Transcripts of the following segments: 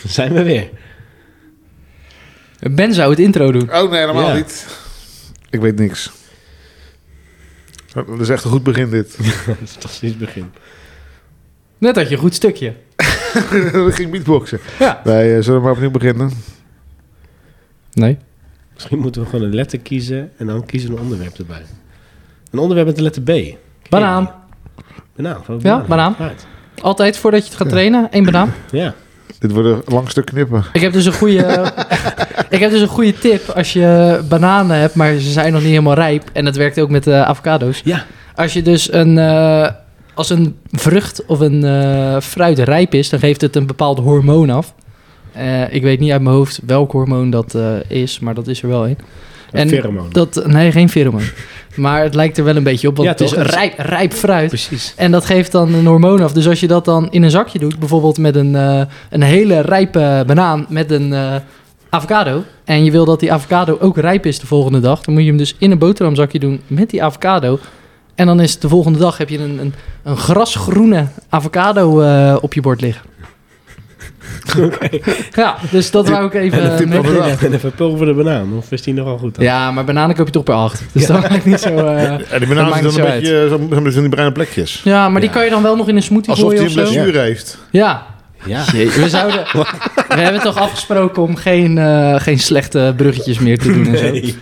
Zijn we weer. Ben zou het intro doen. Oh nee, helemaal niet. Ik weet niks. Dat is echt een goed begin dit. Dat is toch steeds begin. Net had je een goed stukje. Dat ging beatboxen. Ja. Wij zullen maar opnieuw beginnen. Nee. Misschien moeten we gewoon een letter kiezen en dan kiezen we een onderwerp erbij. Een onderwerp met de letter B. Banaan. Banaan. Ja, banaan. Right. Altijd voordat je het gaat trainen, 1 banaan. Ja. Dit wordt een lang stuk knippen. Ik heb dus een goede tip als je bananen hebt, maar ze zijn nog niet helemaal rijp. En dat werkt ook met avocado's. Ja. Als je dus als een vrucht of een fruit rijp is, dan geeft het een bepaald hormoon af. Ik weet niet uit mijn hoofd welk hormoon dat is, maar dat is er wel een. Een pheromoon. Nee, geen pheromoon. Maar het lijkt er wel een beetje op, want Ja, het is toch? rijp fruit. Precies. En dat geeft dan een hormoon af. Dus als je dat dan in een zakje doet, bijvoorbeeld met een hele rijpe banaan met een avocado, en je wil dat die avocado ook rijp is de volgende dag, dan moet je hem dus in een boterhamzakje doen met die avocado. En dan is de volgende dag heb je een grasgroene avocado op je bord liggen. Okay. Ja, dus dat wou ik even En de tip van de dag. En even pulver de banaan. Of is die nogal goed dan? Ja, maar bananen koop je toch per 8. Dus dat maakt niet zo... En die dat bananen maakt zijn niet dan zo een beetje zo die bruine plekjes. Ja, maar die Ja. kan je dan wel nog in een smoothie Alsof gooien hij een of zo. blessure heeft. Ja. Ja. We hebben toch afgesproken om geen slechte bruggetjes meer te doen en zo. Nee.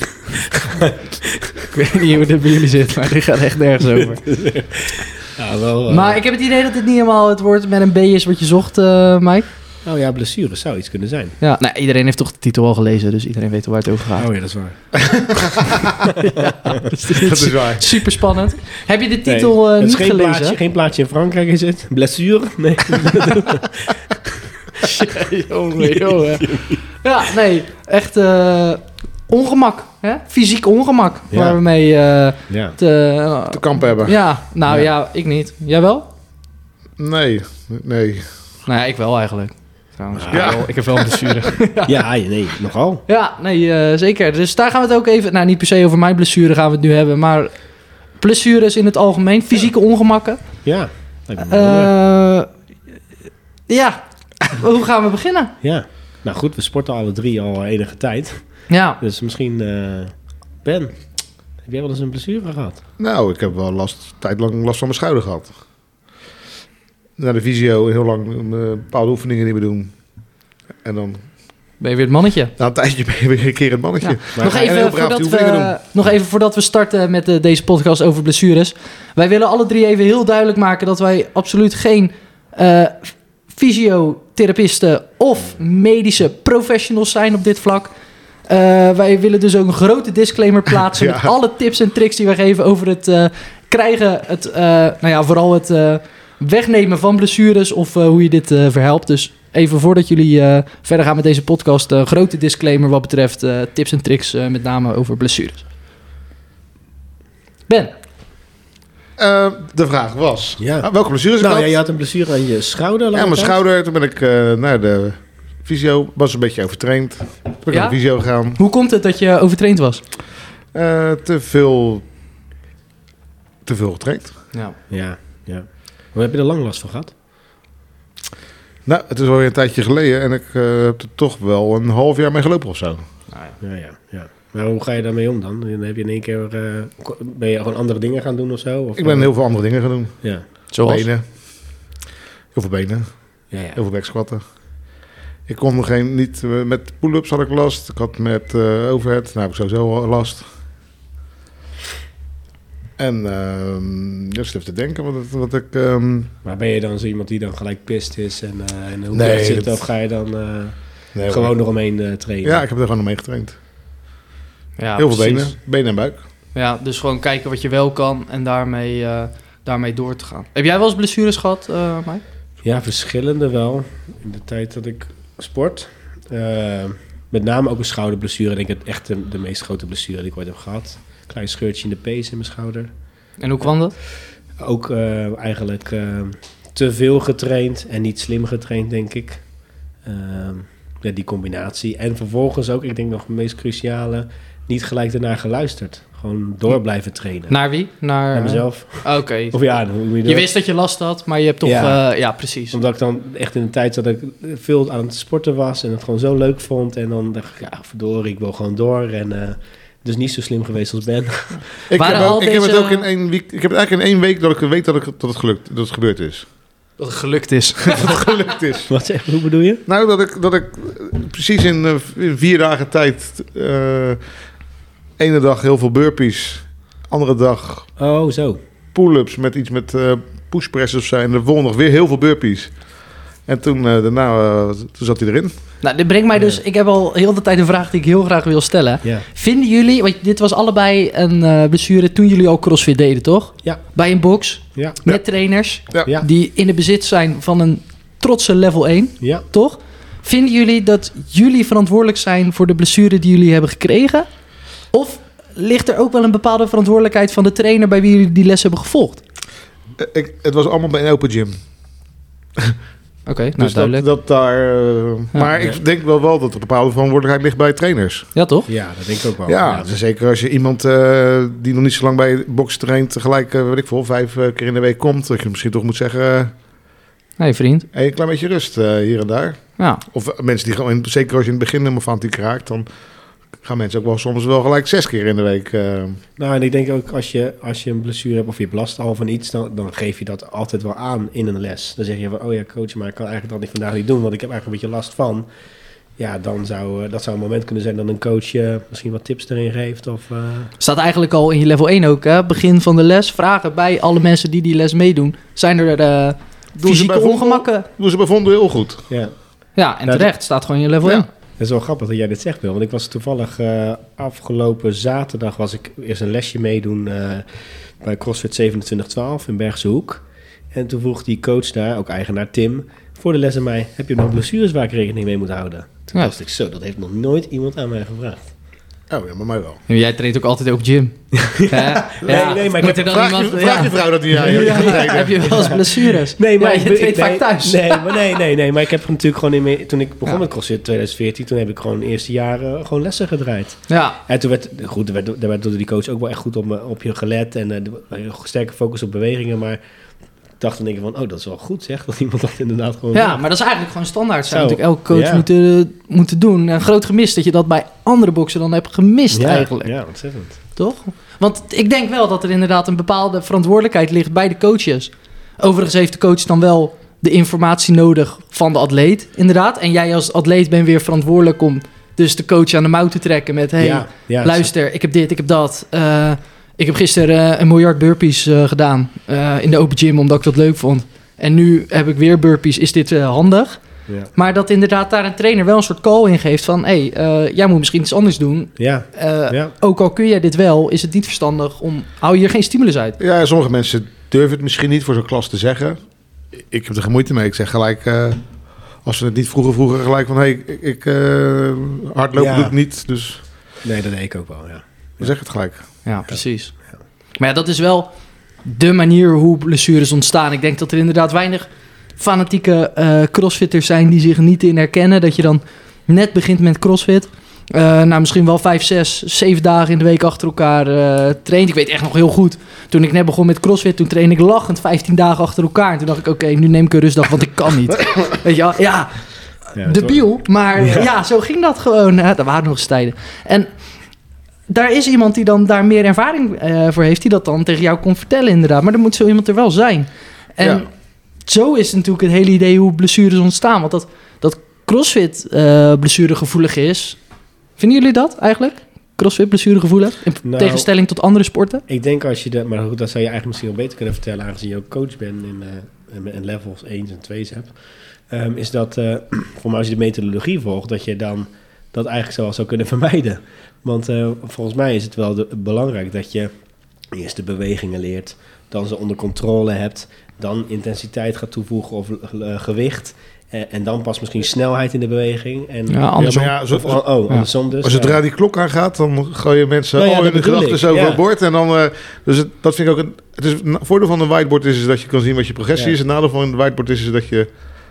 Ik weet niet hoe dit bij jullie zit, maar dit gaat echt nergens over. Ja, wel. Maar ik heb het idee dat dit niet helemaal het woord met een B is wat je zocht, Mike. Oh ja, blessure zou iets kunnen zijn. Ja, nou, iedereen heeft toch de titel al gelezen, dus iedereen weet waar het over gaat. Oh ja, dat is waar. Dat is waar. Super spannend. Heb je de titel Het is niet geen gelezen? plaatje, geen plaatje in Frankrijk is het. Blessure? Nee. jongen. Ja, nee, echt ongemak. Hè? Fysiek ongemak. Ja. Waar we mee Ja. Te kamp hebben. Ja, nou ja, ik niet. Jij wel? Nee. Nou ja, ik wel eigenlijk. Trouwens, Ja. ik heb wel een blessure. Ja, nee, nogal. Ja, nee, zeker. Dus daar gaan we het ook even... Nou, niet per se over mijn blessure gaan we het nu hebben, maar blessures in het algemeen, fysieke ongemakken. Ja. Lijkt me wel leuk. Ja, hoe gaan we beginnen? Ja. Nou goed, we sporten alle drie al enige tijd. Ja, Dus misschien... Ben, heb jij wel eens een blessure gehad? Nou, ik heb wel tijdlang last van mijn schouder gehad. Na de fysio heel lang bepaalde oefeningen niet meer doen. En dan ben je weer het mannetje. na een tijdje ben je weer een keer het mannetje. Ja. Maar Nog ga je heel braaf die oefeningen doen. even voordat we starten met deze podcast over blessures. Wij willen alle drie even heel duidelijk maken dat wij absoluut geen fysiotherapeuten of medische professionals zijn op dit vlak. Wij willen dus ook een grote disclaimer plaatsen Ja. met alle tips en tricks die wij geven over het krijgen, vooral het wegnemen van blessures of hoe je dit verhelpt. Dus even voordat jullie verder gaan met deze podcast, een grote disclaimer wat betreft tips en tricks, met name over blessures. Ben, De vraag was, Ja. welke blessures ik Nou had? ja, je had een blessure aan je schouder. Ja, mijn schouder. Toen ben ik naar de fysio. Was een beetje overtraind. Toen ben ik Ja? naar de fysio gegaan. hoe komt het dat je overtraind was? Te veel getraind. Ja. Ja, ja. Maar heb je er lang last van gehad? Nou, het is alweer een tijdje geleden. En ik heb er toch wel een half jaar mee gelopen of zo. Ja. Maar hoe ga je daarmee om dan? Dan heb je in één keer... ben je gewoon andere dingen gaan doen of zo? Of, Ik ben heel veel andere dingen gaan doen. Ja. Zoals? Benen. Heel veel benen. Ja. Heel veel backsquatten. Ik kon niet met pull-ups had ik last. Ik had met overhead. Nou heb ik sowieso al last. En just even te denken wat ik... Maar ben je dan zo iemand die dan gelijk pist is en hoe Nee, zit? dat- Of ga je dan nee, gewoon hoor. eromheen trainen? Ja, ik heb er gewoon omheen getraind. Ja, Heel veel precies. benen en buik. Ja, dus gewoon kijken wat je wel kan en daarmee door te gaan. Heb jij wel eens blessures gehad, Mike? Ja, verschillende wel. In de tijd dat ik sport. Met name ook een schouderblessure. Ik denk het echt de meest grote blessure die ik ooit heb gehad. Klein scheurtje in de pees in mijn schouder. En hoe kwam dat? Ook eigenlijk te veel getraind en niet slim getraind, denk ik. Die combinatie. En vervolgens ook, ik denk nog het meest cruciale, niet gelijk daarna geluisterd. gewoon door blijven trainen. Naar wie? Naar mezelf. Oké. Of ja, hoe moet je dat? Je wist dat je last had, maar je hebt toch... Ja, precies. Omdat ik dan echt in de tijd dat ik veel aan het sporten was en het gewoon zo leuk vond. En dan dacht ik, verdorie, ik wil gewoon door. En dus niet zo slim geweest als Ben. Ik heb het ook in 1 week. Ik heb het eigenlijk in 1 week dat ik weet dat het gebeurd is. Dat het gelukt is. Dat het gelukt is. Hoe bedoel je? Nou, dat ik precies in 4 dagen tijd... ene dag heel veel burpees. Andere dag... Oh, zo. Pull-ups met iets met pushpress of zo. En de volgende dag weer heel veel burpees. En toen daarna toen zat hij erin. Nou, dit brengt mij dus... Ik heb al heel de tijd een vraag die ik heel graag wil stellen. Ja. Vinden jullie... Want dit was allebei een blessure toen jullie al CrossFit deden, toch? Ja. Bij een box. Ja. Met trainers. Ja. Die in het bezit zijn van een trotse level 1. Ja. Toch? Vinden jullie dat jullie verantwoordelijk zijn voor de blessure die jullie hebben gekregen? Of ligt er ook wel een bepaalde verantwoordelijkheid van de trainer bij wie jullie die les hebben gevolgd? Het was allemaal bij een open gym. Oké, nou Dus duidelijk. dat daar... maar ik denk wel dat er een bepaalde verantwoordelijkheid ligt bij trainers. Ja, toch? Ja, dat denk ik ook wel. Ja, dus zeker als je iemand die nog niet zo lang bij boksen traint... tegelijk, weet ik veel, 5 keer in de week komt... dat je misschien toch moet zeggen... Hey vriend. een klein beetje rust hier en daar. Ja. Of mensen die gewoon... Zeker als je in het begin helemaal fanatiek raakt... dan gaan mensen ook wel soms wel gelijk 6 keer in de week... Nou, en ik denk ook als je een blessure hebt of je hebt last al van iets, dan geef je dat altijd wel aan in een les. Dan zeg je van, oh ja coach, maar ik kan eigenlijk dat niet vandaag niet doen, want ik heb eigenlijk een beetje last van. Ja, dan zou dat een moment kunnen zijn dat een coach je misschien wat tips erin geeft. Of, Staat eigenlijk al in je level 1 ook, hè? Begin van de les. Vragen bij alle mensen die les meedoen. Zijn er fysieke ongemakken? Doen ze bij Vondo heel goed. ja. Ja, en terecht. Staat gewoon in je level 1. Het is wel grappig dat jij dit zegt, Bill. Want ik was toevallig afgelopen zaterdag... was ik eerst een lesje meedoen bij CrossFit 2712 in Bergse Hoek. En toen vroeg die coach daar, ook eigenaar Tim... voor de les aan mij, heb je nog blessures waar ik rekening mee moet houden? Toen dacht ik, zo, dat heeft nog nooit iemand aan mij gevraagd. Oh ja, maar mij wel. Jij traint ook altijd op gym. Nee, maar ik heb... Vraag je vrouw dat die jij Heb je wel eens blessures? Nee, maar je traint vaak thuis. Nee, maar ik heb natuurlijk gewoon... toen ik begon met CrossFit 2014... toen heb ik gewoon de eerste jaren gewoon lessen gedraaid. Ja. En toen werd door die coach ook wel echt goed op je gelet... en sterke focus op bewegingen, maar... Ik dacht dan denk ik van, oh, dat is wel goed zeg, dat iemand dat inderdaad gewoon... Ja, doet. maar dat is eigenlijk gewoon standaard. Zou Zo. natuurlijk elke coach moeten doen. Een groot gemis dat je dat bij andere boksen dan hebt gemist eigenlijk. Ja, ontzettend. Toch? Want ik denk wel dat er inderdaad een bepaalde verantwoordelijkheid ligt bij de coaches. Overigens heeft de coach dan wel de informatie nodig van de atleet, inderdaad. En jij als atleet bent weer verantwoordelijk om dus de coach aan de mouw te trekken met... luister, ik heb dit, ik heb dat... ik heb gisteren 1 miljard burpees gedaan in de open gym, omdat ik dat leuk vond. En nu heb ik weer burpees, is dit handig? Ja. Maar dat inderdaad daar een trainer wel een soort call in geeft van... jij moet misschien iets anders doen. Ja. Ook al kun jij dit wel, is het niet verstandig om... Hou je er geen stimulus uit? Ja, sommige mensen durven het misschien niet voor zo'n klas te zeggen. Ik heb er geen moeite mee. Ik zeg gelijk... als ze het niet vroeger gelijk van... hardlopen doe ik niet, dus... Nee, dat deed ik ook wel, ja. Dan zeg het gelijk. Ja, precies. Ja. Maar ja, dat is wel de manier hoe blessures ontstaan. Ik denk dat er inderdaad weinig fanatieke crossfitters zijn die zich niet in herkennen. Dat je dan net begint met crossfit. Misschien wel 5, 6, 7 dagen in de week achter elkaar traint. Ik weet echt nog heel goed. Toen ik net begon met CrossFit, toen trainde ik lachend 15 dagen achter elkaar. En toen dacht ik, oké, nu neem ik een rustdag, want ik kan niet. Weet je wel? Ja, debiel. Maar ja, zo ging dat gewoon. Dat waren nog eens tijden. En daar is iemand die dan daar meer ervaring voor heeft, die dat dan tegen jou kon vertellen inderdaad. Maar dan moet zo iemand er wel zijn. En zo is natuurlijk het hele idee hoe blessures ontstaan. Want dat CrossFit blessuregevoelig is... Vinden jullie dat eigenlijk? CrossFit blessuregevoelig? In tegenstelling tot andere sporten? Ik denk als je maar goed, dat zou je eigenlijk misschien wel beter kunnen vertellen, aangezien je ook coach bent en levels 1 en 2 hebt. Is dat, voor mij als je de methodologie volgt, dat je dan dat eigenlijk wel zou kunnen vermijden. Want volgens mij is het wel belangrijk dat je eerst de bewegingen leert, dan ze onder controle hebt, dan intensiteit gaat toevoegen of gewicht. En dan pas misschien snelheid in de beweging. En, andersom. Andersom dus. Als zodra die klok aangaat, dan gooien mensen al hun gedachten overboord. En dan, dat vind ik ook het voordeel van een whiteboard is dat je kan zien wat je progressie is. Het nadeel van een whiteboard is dat je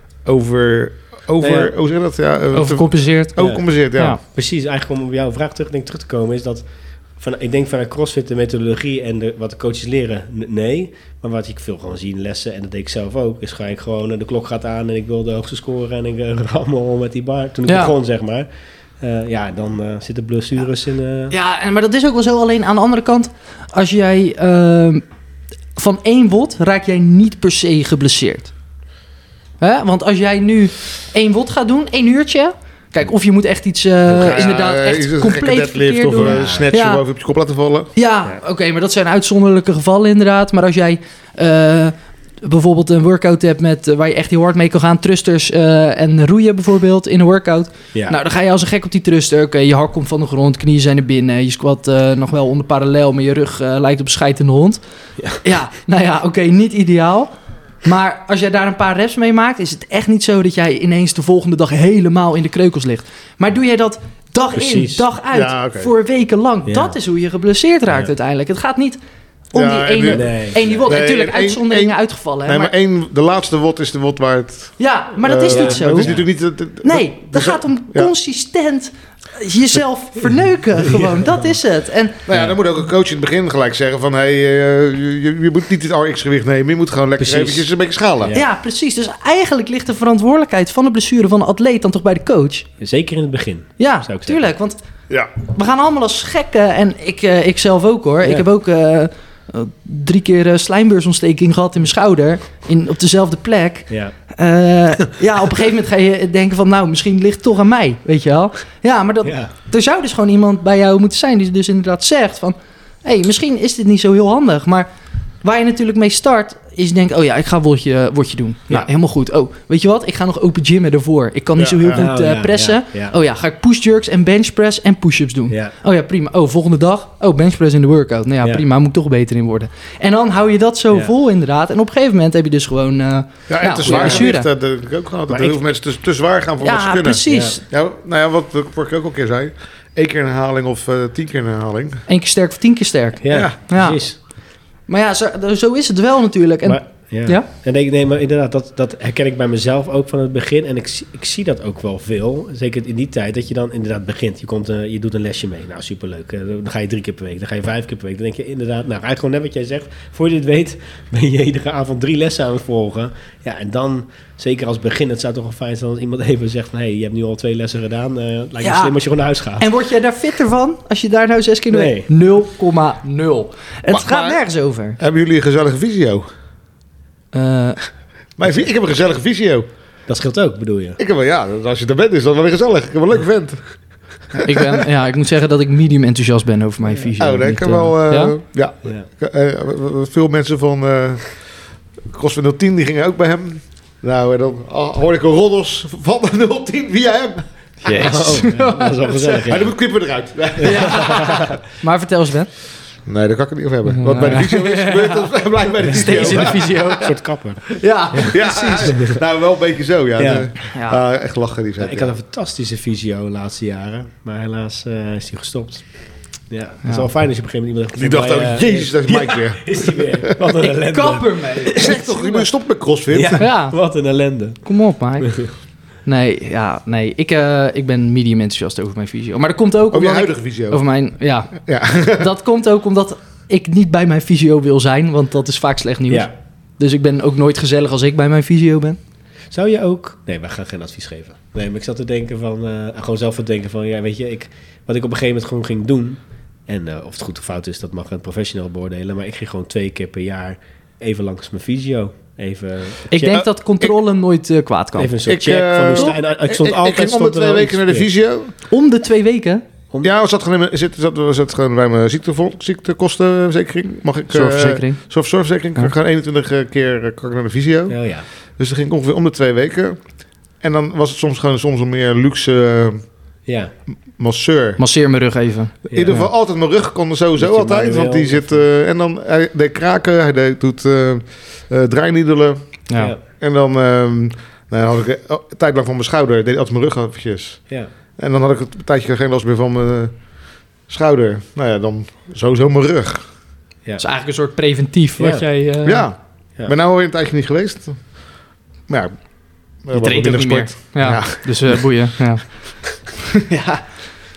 hoe zeg je dat? Overcompenseert. Overcompenseert, ja. Precies, eigenlijk om op jouw vraag terug te komen, is dat ik denk vanuit CrossFit de methodologie en wat de coaches leren, nee. Maar wat ik veel gewoon zie in lessen, en dat deed ik zelf ook, is ga ik gewoon, de klok gaat aan en ik wil de hoogste scoren en ik rammel met die bar. Toen ik begon, zeg maar. Dan zitten blessures in... Ja, maar dat is ook wel zo. Alleen aan de andere kant, als jij van 1 WOD raak jij niet per se geblesseerd. Hè? Want als jij nu 1 WOD gaat doen, 1 uurtje... Kijk, of je moet echt iets inderdaad echt compleet verkeerd doen. Of een snatch boven op je kop laten vallen. Ja, oké, maar dat zijn uitzonderlijke gevallen inderdaad. Maar als jij bijvoorbeeld een workout hebt waar je echt heel hard mee kan gaan, thrusters en roeien bijvoorbeeld in een workout. Ja. Nou, dan ga je als een gek op die thruster. Oké, je hart komt van de grond, knieën zijn er binnen, je squat nog wel onder parallel, maar je rug lijkt op een scheidende hond. Ja, nou ja, oké, niet ideaal. Maar als jij daar een paar reps mee maakt, is het echt niet zo dat jij ineens de volgende dag helemaal in de kreukels ligt. Maar doe jij dat dag in, dag uit, voor weken lang, dat is hoe je geblesseerd raakt uiteindelijk. Het gaat niet om die ene WOD. Natuurlijk uitzonderingen uitgevallen. Nee, maar de laatste WOD is de WOD waar het... Ja, maar dat is niet zo. Het is natuurlijk niet... Nee, dat gaat om consistent jezelf verneuken gewoon. Dat is het. En, dan moet ook een coach in het begin gelijk zeggen van... je moet niet het RX-gewicht nemen. Je moet gewoon lekker eventjes een beetje schalen. Ja, precies. Dus eigenlijk ligt de verantwoordelijkheid van de blessure van de atleet dan toch bij de coach. Zeker in het begin. Ja, tuurlijk. Want we gaan allemaal als gekken. En ik zelf ook hoor. Ja. Ik heb ook 3 keer slijmbeursontsteking gehad in mijn schouder. Op dezelfde plek. Ja. Op een gegeven moment ga je denken van... nou, misschien ligt het toch aan mij, weet je wel. Ja, maar er zou dus gewoon iemand bij jou moeten zijn... die dus inderdaad zegt van... misschien is dit niet zo heel handig, maar... waar je natuurlijk mee start, is denk ik ga een wordje doen. Ja. Nou, helemaal goed. Oh, weet je wat? Ik ga nog open gymmen ervoor. Ik kan niet zo heel goed pressen. Ja. Oh ja, ga ik push jerks en bench press en push-ups doen. Ja. Oh ja, prima. Oh, volgende dag. Oh, bench press in de workout. Nou ja, prima. Moet ik toch beter in worden. En dan hou je dat zo vol inderdaad. En op een gegeven moment heb je dus gewoon... en te zwaar gewicht, dat heb ik ook gehad. Dat heel veel mensen te zwaar gaan voor wat ze kunnen. Precies. Ja, wat ik vorige ook al een keer zei. 1 keer een herhaling of 10 keer een herhaling. 1 keer sterk of 10 keer sterk. Ja, precies. Maar ja, zo is het wel natuurlijk. En, en maar inderdaad, dat herken ik bij mezelf ook van het begin. En ik zie dat ook wel veel. Zeker in die tijd dat je dan inderdaad begint. Je doet een lesje mee. Nou, superleuk. Dan ga je 3 keer per week. Dan ga je 5 keer per week. Dan denk je inderdaad, nou, eigenlijk gewoon net wat jij zegt. Voor je dit weet, ben je iedere avond 3 lessen aan het volgen. Ja, en dan, zeker als begin, het zou toch wel fijn zijn als iemand even zegt van... je hebt nu al 2 lessen gedaan. Lijkt me slim als je gewoon naar huis gaat. En word jij daar fitter van als je daar nou 6 keer doet? 0,0. Het gaat nergens over. Hebben jullie een gezellige visio? Ik heb een gezellige visio. Dat scheelt ook, bedoel je? Ik heb wel, als je er bent is dat wel weer gezellig. Ik heb een leuke vent. Ik moet zeggen dat ik medium enthousiast ben over mijn visio. Oh, nee, ik heb wel... veel mensen van CrossFit 010, die gingen ook bij hem. Nou, en dan hoorde ik een roddels van de 010 via hem. Yes. Dat is wel gezellig. Maar dan moet knippen eruit. Maar vertel eens, Ben. Nee, daar kan ik het niet over hebben. Wat bij de visio is gebeurd, dat blijft bij de visio. Steeds in de visio. Een soort kapper. Ja, precies. Nou, wel een beetje zo, echt lachen die zijn. Ik had een fantastische visio de laatste jaren. Maar helaas is die gestopt. Ja, het is wel fijn als je op een gegeven moment... Die dacht jezus, dat is Mike weer. Is die weer. Wat een ellende. Ik kap ermee. Zeg toch, je moet stoppen met CrossFit. Ja, wat een ellende. Kom op, Mike. Nee. Ik ben medium enthousiast over mijn visio. Maar dat komt ook... Over je huidige visio? Over mijn... Ja. Dat komt ook omdat ik niet bij mijn visio wil zijn. Want dat is vaak slecht nieuws. Ja. Dus ik ben ook nooit gezellig als ik bij mijn visio ben. Zou je ook... Nee, we gaan geen advies geven. Nee, maar ik zat te denken van... gewoon zelf te denken van... Ja, weet je, wat ik op een gegeven moment gewoon ging doen... En of het goed of fout is, dat mag een professional beoordelen. Maar ik ging gewoon 2 keer per jaar even langs mijn visio. Ik denk dat controle nooit kwaad kan. Even een soort check van hoe sta. Ik stond altijd... Ik ging om de 2 weken naar de visio. Om de 2 weken? Ja, we zat gewoon bij mijn ziektekostenverzekering. Mag ik... Zorgverzekering. Zorgverzekering. Ik ga 21 keer naar de visio. Oh, ja. Dus dat ging ongeveer om de 2 weken. En dan was het soms een meer luxe... masseur. Masseer mijn rug even. In ieder geval altijd mijn rug kon sowieso altijd. Want die zit... en dan hij deed kraken. Hij doet draainiedelen. Ja. En dan had ik een tijd lang van mijn schouder. Deed altijd mijn rug eventjes. Ja. En dan had ik een tijdje geen last meer van mijn schouder. Nou ja, dan sowieso mijn rug. Ja. Dat is eigenlijk een soort preventief. Wat jij... Ja. Ik ben nou alweer een tijdje niet geweest. Maar ja... Je traint ook niet meer. Ja. Dus boeien. Ja. Ja.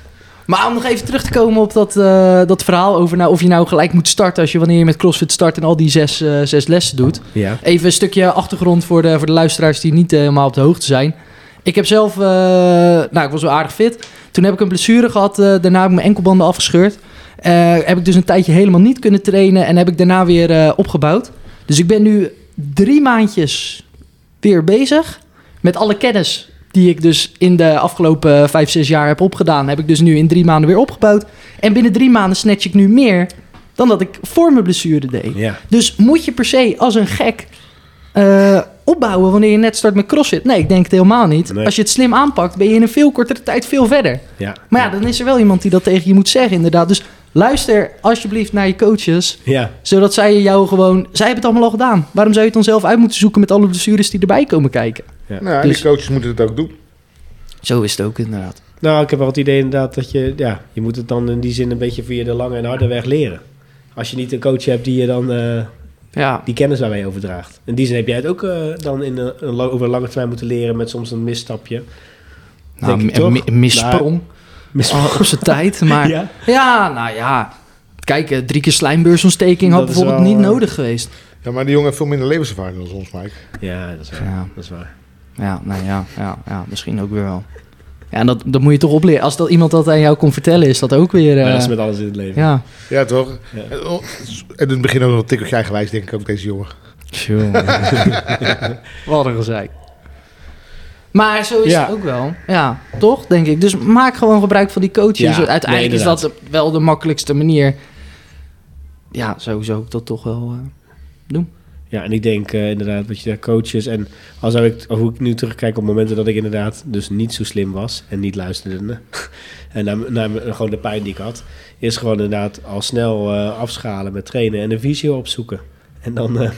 Maar om nog even terug te komen op dat verhaal over of je nou gelijk moet starten wanneer je met CrossFit start en al die zes lessen doet. Ja. Even een stukje achtergrond voor de luisteraars die niet helemaal op de hoogte zijn. Ik heb zelf, ik was wel aardig fit. Toen heb ik een blessure gehad, daarna heb ik mijn enkelbanden afgescheurd. Heb ik dus een tijdje helemaal niet kunnen trainen en heb ik daarna weer opgebouwd. Dus ik ben nu 3 maandjes weer bezig met alle kennis die ik dus in de afgelopen 5-6 jaar heb opgedaan, heb ik dus nu in 3 maanden weer opgebouwd. En binnen 3 maanden snatch ik nu meer dan dat ik voor mijn blessure deed. Ja. Dus moet je per se als een gek opbouwen wanneer je net start met CrossFit? Nee, ik denk het helemaal niet. Nee. Als je het slim aanpakt, ben je in een veel kortere tijd veel verder. Ja. Maar ja, dan is er wel iemand die dat tegen je moet zeggen, inderdaad. Dus luister alsjeblieft naar je coaches, zodat zij jou gewoon... Zij hebben het allemaal al gedaan. Waarom zou je het dan zelf uit moeten zoeken met alle blessures die erbij komen kijken? Ja. Nou, dus, die coaches moeten het ook doen. Zo is het ook inderdaad. Nou, ik heb wel het idee inderdaad dat je moet het dan in die zin een beetje via de lange en harde weg leren. Als je niet een coach hebt die je dan die kennis daarmee overdraagt. In die zin heb jij het ook dan over een lange termijn moeten leren met soms een misstapje. Nou, een missprong. Op zijn tijd, maar kijk, 3 keer slijmbeursontsteking had bijvoorbeeld niet nodig geweest. Ja, maar die jongen heeft veel minder levenservaring dan ons, Mike. Ja, dat is waar. Ja. Dat is waar. Ja, nou ja, misschien ook weer wel. Ja, en dat moet je toch opleren. Als dat iemand dat aan jou kon vertellen, is dat ook weer... dat is met alles in het leven. Ja toch? Ja. En in het begin ook nog een tikkeltje eigenwijs, denk ik ook, deze jongen. Wat een gezeik. Maar zo is het ook wel. Ja, toch, denk ik. Dus maak gewoon gebruik van die coaches. Ja, uiteindelijk is dat wel de makkelijkste manier. Ja, sowieso ik dat toch wel doen. Ja, en ik denk inderdaad, wat je daar coaches... En hoe ik nu terugkijk op momenten dat ik inderdaad dus niet zo slim was en niet luisterde. En naar gewoon de pijn die ik had, is gewoon inderdaad al snel afschalen met trainen en een visio opzoeken. En dan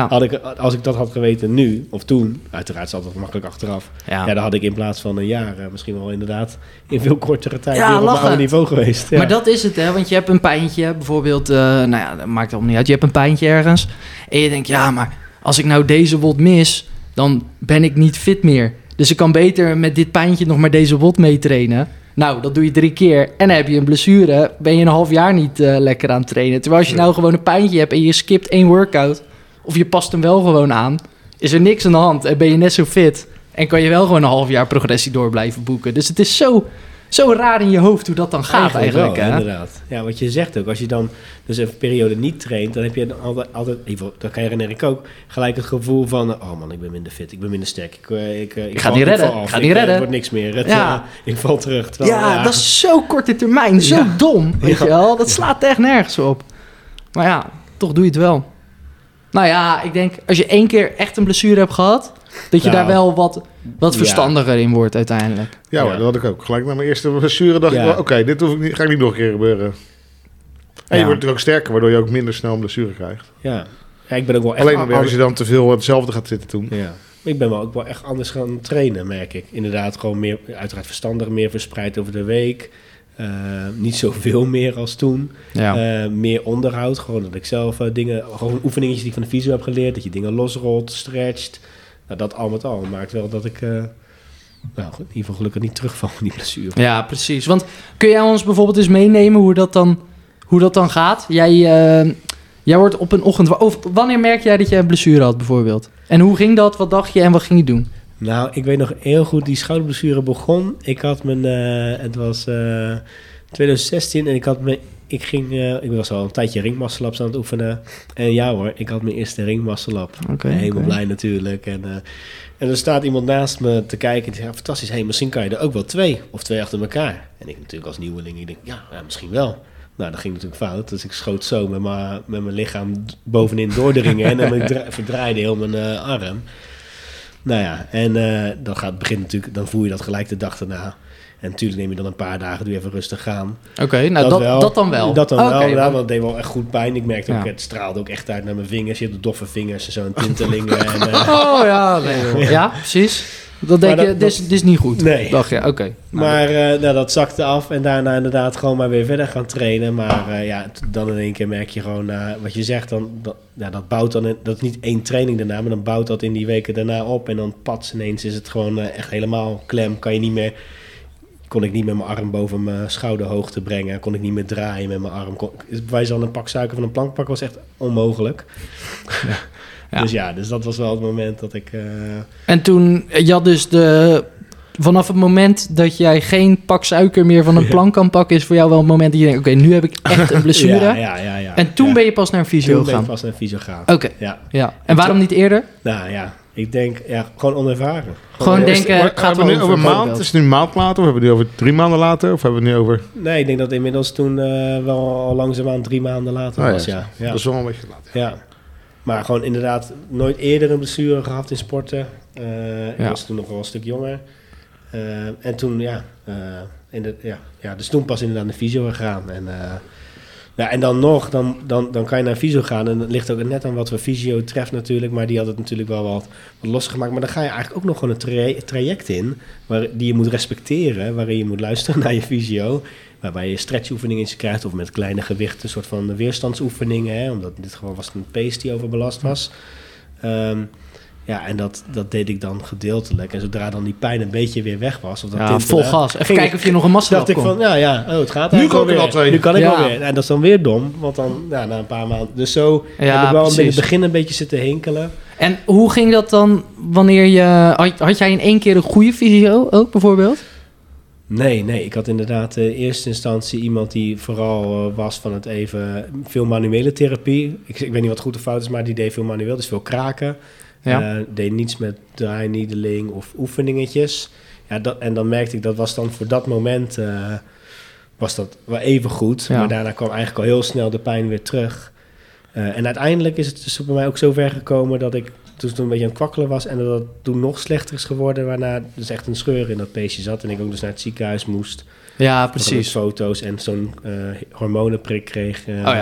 als ik dat had geweten nu, of toen, uiteraard is het altijd makkelijk achteraf. Ja, dan had ik in plaats van een jaar misschien wel inderdaad in veel kortere tijd weer op mijn oude niveau geweest. Ja. Maar dat is het, hè, want je hebt een pijntje, bijvoorbeeld, dat maakt allemaal niet uit. Je hebt een pijntje ergens en je denkt, maar als ik nou deze WOD mis, dan ben ik niet fit meer. Dus ik kan beter met dit pijntje nog maar deze WOD meetrainen. Nou, dat doe je 3 keer en dan heb je een blessure. Ben je een half jaar niet lekker aan het trainen. Terwijl als je nou gewoon een pijntje hebt en je skipt 1 workout... of je past hem wel gewoon aan... is er niks aan de hand en ben je net zo fit... en kan je wel gewoon een half jaar progressie door blijven boeken. Dus het is zo raar in je hoofd hoe dat dan gaat eigenlijk. Wel, hè? Inderdaad. Ja, wat je zegt ook. Als je dan dus een periode niet traint... dan heb je altijd dat herinner ik ook... gelijk het gevoel van... oh man, ik ben minder fit, ik ben minder sterk. Ik ga niet redden. Het wordt niks meer. Ik val terug. Terwijl, dat is zo korte termijn. Zo dom, weet je wel. Dat slaat echt nergens op. Maar ja, toch doe je het wel. Nou ja, ik denk... als je 1 keer echt een blessure hebt gehad... dat je daar wel wat verstandiger in wordt uiteindelijk. Ja, dat had ik ook. Gelijk na mijn eerste blessure dacht ik... oké, dit ga ik niet nog een keer gebeuren. En je wordt natuurlijk ook sterker... waardoor je ook minder snel een blessure krijgt. Ja, ik ben ook wel echt... Alleen als je dan te veel hetzelfde gaat zitten doen. Ja. Ik ben ook wel echt anders gaan trainen, merk ik. Inderdaad, gewoon meer, uiteraard verstandig, meer verspreid over de week. Niet zoveel meer als toen. Ja. Meer onderhoud. Gewoon dat ik zelf gewoon oefeningetjes die ik van de fysio heb geleerd. Dat je dingen losrolt, stretcht. Nou, dat al met al maakt wel dat ik in ieder geval gelukkig niet terugval van die blessure. Ja, precies. Want kun jij ons bijvoorbeeld eens meenemen hoe dat dan gaat? Jij wordt op een ochtend... wanneer merk jij dat je een blessure had bijvoorbeeld? En hoe ging dat? Wat dacht je en wat ging je doen? Nou, ik weet nog heel goed, die schouderblessure begon. Ik had het was 2016 en ik was al een tijdje ringmuscle-ups aan het oefenen. En ja hoor, ik had mijn eerste ringmuscle-up. Helemaal blij natuurlijk. En er staat iemand naast me te kijken en die zegt, fantastisch, misschien kan je er ook wel 2 of 2 achter elkaar. En ik natuurlijk als nieuweling, ik denk, ja, misschien wel. Nou, dat ging natuurlijk fout. Dus ik schoot zo met mijn lichaam bovenin door de ringen en ik verdraaide heel mijn arm. Nou ja, en begint natuurlijk, dan voel je dat gelijk de dag daarna. En natuurlijk neem je dan een paar dagen, doe je even rustig gaan. Oké, nou dat dan wel. Dat dan wel, ja, want dat deed wel echt goed pijn. Ik merkte ook, het straalde ook echt uit naar mijn vingers. Je hebt de doffe vingers, zo'n tintelingen. Ja, precies. Dat denk je, dit is niet goed. Nee. Dacht je, oké. Maar dat zakte af en daarna inderdaad gewoon maar weer verder gaan trainen. Maar dan in één keer merk je gewoon, wat je zegt, dat bouwt dan, dat is niet 1 training daarna, maar dan bouwt dat in die weken daarna op. En dan pats ineens is het gewoon echt helemaal klem. Kan je niet meer kon ik niet met mijn arm boven mijn schouderhoogte brengen. Kon ik niet meer draaien met mijn arm. Wij zouden een pak suiker van een plank pakken was echt onmogelijk. Ja. Dus dat was wel het moment dat ik... En toen, je had dus vanaf het moment dat jij geen pak suiker meer van een plank kan pakken, is voor jou wel het moment dat je denkt, oké, nu heb ik echt een blessure. Ja. En toen ben je pas naar een fysio gegaan? Toen ben ik pas naar een fysio gegaan. Oké. Ja. En waarom niet eerder? Nou ja, ik denk, gewoon onervaren. Gewoon denken, gaat we nu over een maand? Is het nu een maand later? Of hebben we het nu over 3 maanden later? Of hebben we het nu over... Nee, ik denk dat inmiddels toen wel al langzaamaan 3 maanden later was, ja. Dat is wel een beetje later. Ja. Maar gewoon inderdaad nooit eerder een blessure gehad in sporten. Ik was toen nog wel een stuk jonger. En toen, dus toen pas inderdaad naar de fysio gegaan. En dan nog, dan kan je naar fysio gaan. En dat ligt ook net aan wat voor fysio treft natuurlijk. Maar die had het natuurlijk wel wat losgemaakt. Maar dan ga je eigenlijk ook nog gewoon een traject in die je moet respecteren. Waarin je moet luisteren naar je fysio. Waarbij je stretchoefeningen krijgt of met kleine gewichten. Een soort van weerstandsoefeningen. Hè, omdat in dit geval was het een pees die overbelast was. En dat deed ik dan gedeeltelijk. En zodra dan die pijn een beetje weer weg was... Of dat vol gas. Even kijken of je nog een massa dacht ik van, het gaat nu kan ik alweer. Nu kan ik alweer. En dat is dan weer dom, want dan na een paar maanden... Dus zo heb ik wel in het begin een beetje zitten hinkelen. En hoe ging dat dan wanneer je... Had jij in één keer een goede fysio ook bijvoorbeeld? Nee. Ik had inderdaad in eerste instantie iemand die vooral was van het even... Veel manuele therapie. Ik weet niet wat goed of fout is, maar die deed veel manueel. Dus veel kraken. Deed niets met draainiedeling of oefeningetjes. En dan merkte ik, dat was dan voor dat moment... was dat wel even goed. Maar daarna kwam eigenlijk al heel snel de pijn weer terug. En uiteindelijk is het dus bij mij ook zo ver gekomen... dat ik toen een beetje aan het kwakkelen was... en dat het toen nog slechter is geworden... waarna dus echt een scheur in dat peesje zat... en ik ook dus naar het ziekenhuis moest. Ja, precies. Foto's en zo'n hormonenprik kreeg.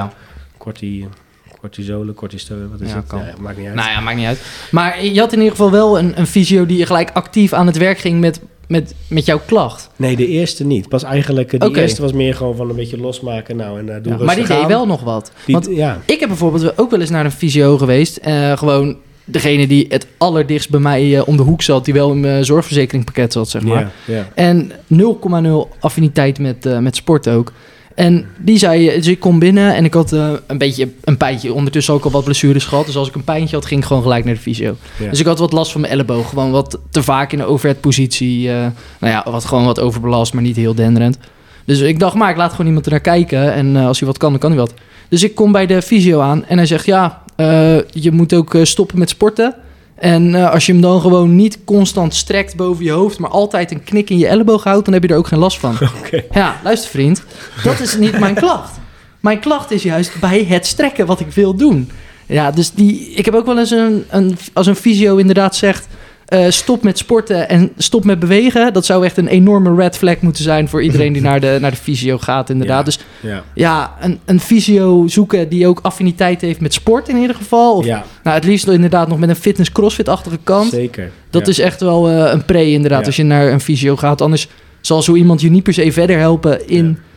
Cortisone, wat is het? Maakt niet uit. Nou ja, maakt niet uit. Maar je had in ieder geval wel een fysio die gelijk actief aan het werk ging met jouw klacht. Nee, de eerste niet. Pas eigenlijk, de eerste was meer gewoon van een beetje losmaken. Maar die deed wel nog wat. Ik heb bijvoorbeeld ook wel eens naar een fysio geweest. Gewoon degene die het allerdichtst bij mij om de hoek zat, die wel in mijn zorgverzekeringpakket zat, zeg maar. En 0,0 affiniteit met sport ook. En die zei, dus ik kom binnen en ik had een beetje een pijntje. Ondertussen ook al wat blessures gehad. Dus als ik een pijntje had, ging ik gewoon gelijk naar de fysio. Ja. Dus ik had wat last van mijn elleboog. Gewoon wat te vaak in de overhead-positie. Gewoon wat overbelast, maar niet heel denderend. Dus ik dacht, maar ik laat gewoon iemand er naar kijken. En als hij wat kan, dan kan hij wat. Dus ik kom bij de fysio aan en hij zegt, je moet ook stoppen met sporten. En als je hem dan gewoon niet constant strekt boven je hoofd... maar altijd een knik in je elleboog houdt... dan heb je er ook geen last van. Okay. Ja, luister vriend. Dat is niet mijn klacht. Mijn klacht is juist bij het strekken wat ik wil doen. Ja, dus ik heb ook wel eens als een fysio inderdaad zegt... stop met sporten en stop met bewegen. Dat zou echt een enorme red flag moeten zijn... voor iedereen die naar de fysio gaat, inderdaad. Dus een fysio zoeken die ook affiniteit heeft met sport in ieder geval. Of, het liefst inderdaad nog met een fitness-crossfit-achtige kant. Zeker. Dat is echt wel een pre inderdaad als je naar een fysio gaat. Anders zal zo iemand je niet per se verder helpen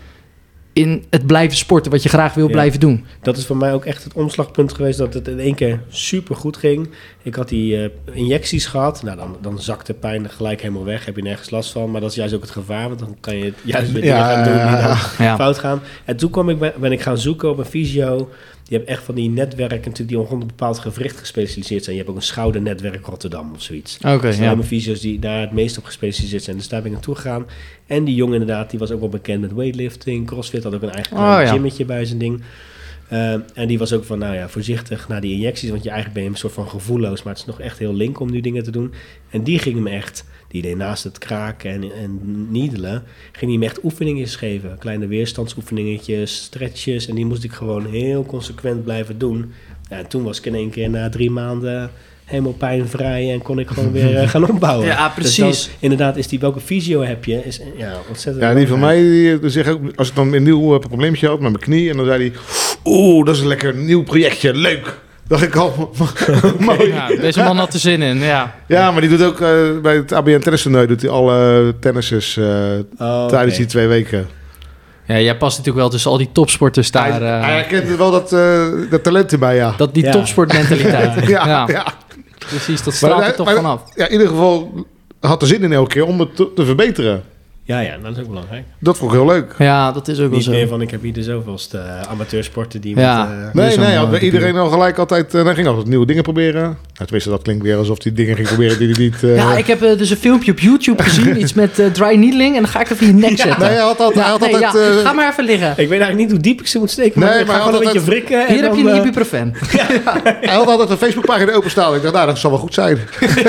in het blijven sporten, wat je graag wil blijven doen. Dat is voor mij ook echt het omslagpunt geweest, dat het in één keer super goed ging. Ik had die injecties gehad. Nou, dan zakt de pijn gelijk helemaal weg. Heb je nergens last van. Maar dat is juist ook het gevaar, want dan kan je het juist weer dingen gaan doen die dan fout gaan. En toen ben ik gaan zoeken op een fysio. Je hebt echt van die netwerken natuurlijk die op een bepaald gewricht gespecialiseerd zijn. Je hebt ook een schoudernetwerk Rotterdam of zoiets. Okay, dus mijn fysio's die daar het meest op gespecialiseerd zijn. Dus daar ben ik naartoe gegaan. En die jongen inderdaad, die was ook wel bekend met weightlifting, crossfit. Had ook een eigen gymmetje bij zijn ding. En die was ook van, voorzichtig naar die injecties. Want eigenlijk ben je een soort van gevoelloos. Maar het is nog echt heel link om nu dingen te doen. En die ging me echt... Die deed naast het kraken en needelen, ging hij me echt oefeningetjes geven. Kleine weerstandsoefeningetjes, stretches. En die moest ik gewoon heel consequent blijven doen. Ja, en toen was ik in één keer na 3 maanden helemaal pijnvrij en kon ik gewoon weer gaan opbouwen. Ja, precies. Dus dan, inderdaad, is welke fysio heb je? Is ontzettend. Ja, die van mij, die zegt ook, als ik dan een nieuw probleempje had met mijn knie, en dan zei hij, dat is een lekker nieuw projectje, leuk. Dacht ik al, mooi. Ja, deze man had er zin in, Ja, maar die doet ook bij het ABN tennistoernooi doet hij alle tennisses tijdens die 2 weken. Ja, jij past natuurlijk wel tussen al die topsporters daar. Hij herkent wel dat talent erbij, Die topsportmentaliteit. Ja. Precies, dat straalt er toch vanaf. Ja, in ieder geval had er zin in elke keer om het te verbeteren. Ja, dat is ook belangrijk. Dat vond ik heel leuk. Ja, dat is ook wel Niet zo. meer van, ik heb hier de zoveelste amateursporten die Iedereen al gelijk altijd... hij ging altijd nieuwe dingen proberen. Nou, tenminste, dat klinkt weer alsof hij dingen ging proberen die hij niet... Ja, ik heb dus een filmpje op YouTube gezien. Iets met dry needling. En dan ga ik even in je nek zetten. Nee, hij had altijd... ga maar even liggen. Ik weet eigenlijk niet hoe diep ik ze moet steken. Maar Nee, ik ga maar gewoon een altijd- beetje wrikken. Hier heb je een ibuprofen. Hij had altijd een Facebookpagina openstaan. Ik dacht, nou, dat zal wel goed zijn.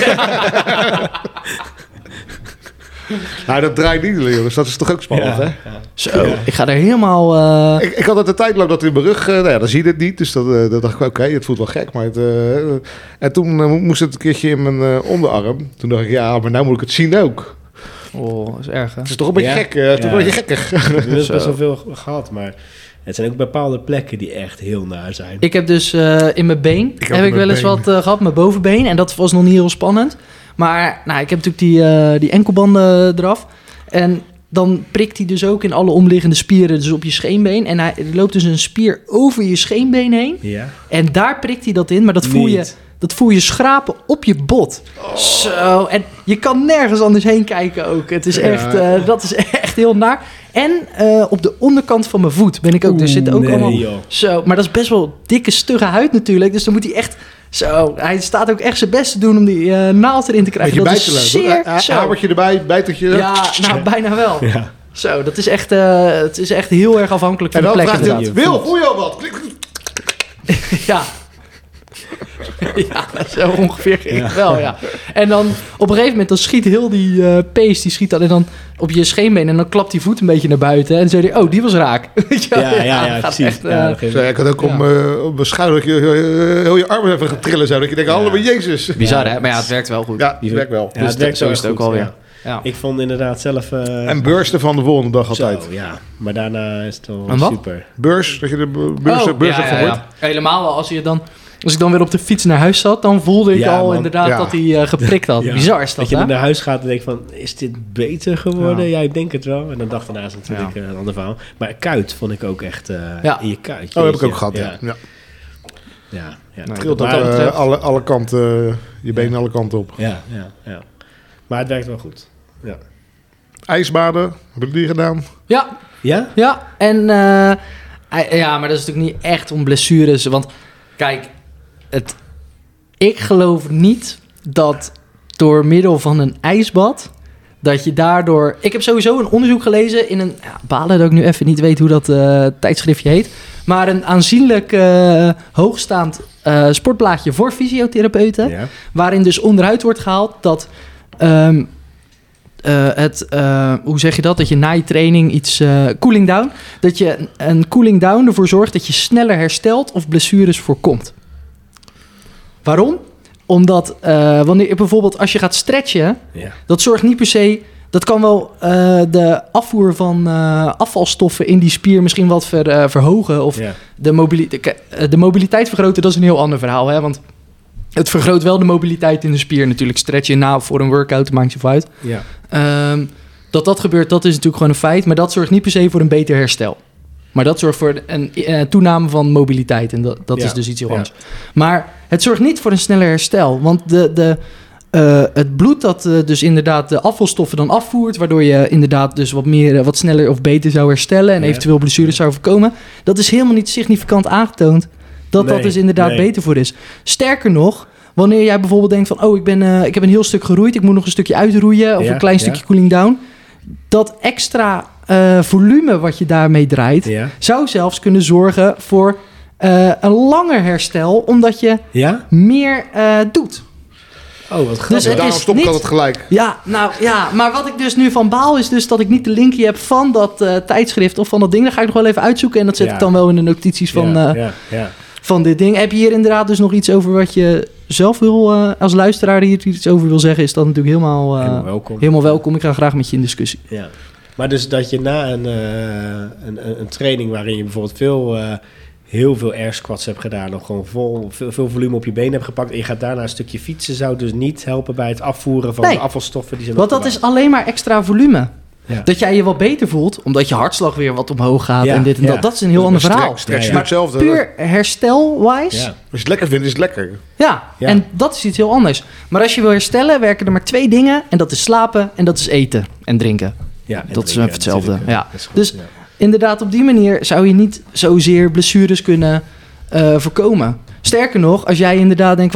Nou, dat draait niet, dus dat is toch ook spannend, hè? Zo, ik ga er helemaal... Ik had het een tijd lang dat in mijn rug... dan zie je het niet. Dus dat dacht ik, oké, het voelt wel gek. Maar en toen moest het een keertje in mijn onderarm. Toen dacht ik, ja, maar nou moet ik het zien ook. Oh, dat is erg, hè? Het is toch een beetje gek. Het is toch een beetje gekkig. Ik heb best wel veel gehad, maar het zijn ook bepaalde plekken die echt heel naar zijn. Ik heb dus in mijn been... heb heb ik wel eens wat gehad, mijn bovenbeen. En dat was nog niet heel spannend. Maar nou, ik heb natuurlijk die enkelbanden eraf. En dan prikt hij dus ook in alle omliggende spieren, dus op je scheenbeen. En hij loopt dus een spier over je scheenbeen heen. Ja. En daar prikt hij dat in, maar dat voel je schrapen op je bot. Zo, en je kan nergens anders heen kijken ook. Het is echt, dat is echt heel naar. En op de onderkant van mijn voet ben ik ook. Er zitten ook allemaal... Joh. Zo, maar dat is best wel dikke, stugge huid natuurlijk. Dus dan moet hij echt... Zo, hij staat ook echt zijn best te doen om die naald erin te krijgen. Beetje Dat is zeer... zo. hamertje erbij, bijtertje. Ja, nou, bijna wel. Ja. Zo, dat is echt, het is echt heel erg afhankelijk van En de dan plek vraagt hij, inderdaad. Wil, voel je al wat? Ja. Ja, zo ongeveer ging het wel, ja. En dan op een gegeven moment, dan schiet heel die pees, die schiet dan, en dan op je scheenbeen en dan klapt die voet een beetje naar buiten. En dan zeg je, oh, die was raak. Weet je wel? Ja, dat gaat precies. echt, Ja, dat geeft- Ik had ook op mijn schouder heel je armen even gaan trillen. Zo, dat je denkt, halleluja, Jezus. bizar, hè? Maar ja, het werkt wel goed. Ja, die werkt wel. Ja, Dus het werkt zo wel is het ook goed, alweer. ja. Ja. Ik vond inderdaad zelf... En beursten van de volgende dag altijd. Zo, ja. Maar daarna is het wel En wat? super. Beurs, dat je de beurs ja, ervan wordt. Helemaal als ik dan weer op de fiets naar huis zat, dan voelde ik Ja, al man. inderdaad Ja. dat hij geprikt had. Ja. Bizar is dat, Dat je hè? dan naar huis gaat en denkt van, is dit beter geworden? Ja. Ja, ik denk het wel. En dan dag daarna is het natuurlijk een ander verhaal. Maar kuit vond ik ook echt Ja. in je kuit. Oh, heb ik jeetje. ook gehad, ja. Ja. Ja. Ja. Nee, Trilt dat dat betreft. alle kanten, je benen alle kanten op. Ja. Maar het werkt wel goed. Ja? IJsbaden, hebben jullie die gedaan? Ja, en ja, maar dat is natuurlijk niet echt om blessures. Want kijk, ik geloof niet dat door middel van een ijsbad, dat je daardoor... Ik heb sowieso een onderzoek gelezen in een... Ja, balen dat ik nu even niet weet hoe dat tijdschriftje heet. Maar een aanzienlijk hoogstaand sportblaadje voor fysiotherapeuten. Ja. Waarin dus onderuit wordt gehaald dat... hoe zeg je dat? Dat je na je training iets... cooling down. Dat je een cooling down ervoor zorgt dat je sneller herstelt of blessures voorkomt. Waarom? Omdat wanneer bijvoorbeeld als je gaat stretchen... Ja. Dat zorgt niet per se... Dat kan wel de afvoer van afvalstoffen in die spier misschien wat verhogen. Of Ja. de mobiliteit vergroten, dat is een heel ander verhaal. Hè? Want het vergroot wel de mobiliteit in de spier natuurlijk. Stretchen na voor een workout, maakt je uit. Ja. Dat gebeurt, dat is natuurlijk gewoon een feit. Maar dat zorgt niet per se voor een beter herstel. Maar dat zorgt voor een toename van mobiliteit. En dat Ja. is dus iets heel Ja. anders. Maar het zorgt niet voor een sneller herstel. Want het bloed dat dus inderdaad de afvalstoffen dan afvoert... waardoor je inderdaad dus wat sneller of beter zou herstellen... en Ja. eventueel blessures zou voorkomen... dat is helemaal niet significant aangetoond... dat Nee, dus inderdaad nee. beter voor is. Sterker nog, wanneer jij bijvoorbeeld denkt van... ik heb een heel stuk geroeid, ik moet nog een stukje uitroeien... of Ja, een klein ja. stukje cooling down... dat extra volume wat je daarmee draait... Ja. zou zelfs kunnen zorgen voor een langer herstel... omdat je Ja? meer doet. Oh, wat Dus grappig. het Daarom is stop ik niet- altijd gelijk. Ja, nou ja, maar wat ik dus nu van baal is dus dat ik niet de linkje heb van dat tijdschrift of van dat ding. Dat ga ik nog wel even uitzoeken en dat zet Ja. ik dan wel in de notities van, ja. van dit ding. Heb je hier inderdaad dus nog iets over wat je zelf wil, als luisteraar hier iets over wil zeggen, is dat natuurlijk Helemaal welkom. helemaal welkom. Ik ga graag met je in discussie. Ja. Maar dus dat je na een training waarin je bijvoorbeeld heel veel air squats hebt gedaan... of gewoon veel volume op je been hebt gepakt... en je gaat daarna een stukje fietsen... zou dus niet helpen bij het afvoeren van Nee. de afvalstoffen die zijn Want dat is alleen maar extra volume. Ja. Dat jij je wat beter voelt, omdat je hartslag weer wat omhoog gaat Ja, en dit en ja. dat. Dat is een heel ander verhaal. Stretch Ja, doet ja. hetzelfde. Puur herstel-wise... Ja. Als je het lekker vindt, is het lekker. Ja, Ja. en dat is iets heel anders. Maar als je wil herstellen, werken er maar 2 dingen. En dat is slapen en dat is eten en drinken. Ja, dat is even hetzelfde. Ja. Goed, dus inderdaad, op die manier zou je niet zozeer blessures kunnen voorkomen. Sterker nog, als jij inderdaad denkt,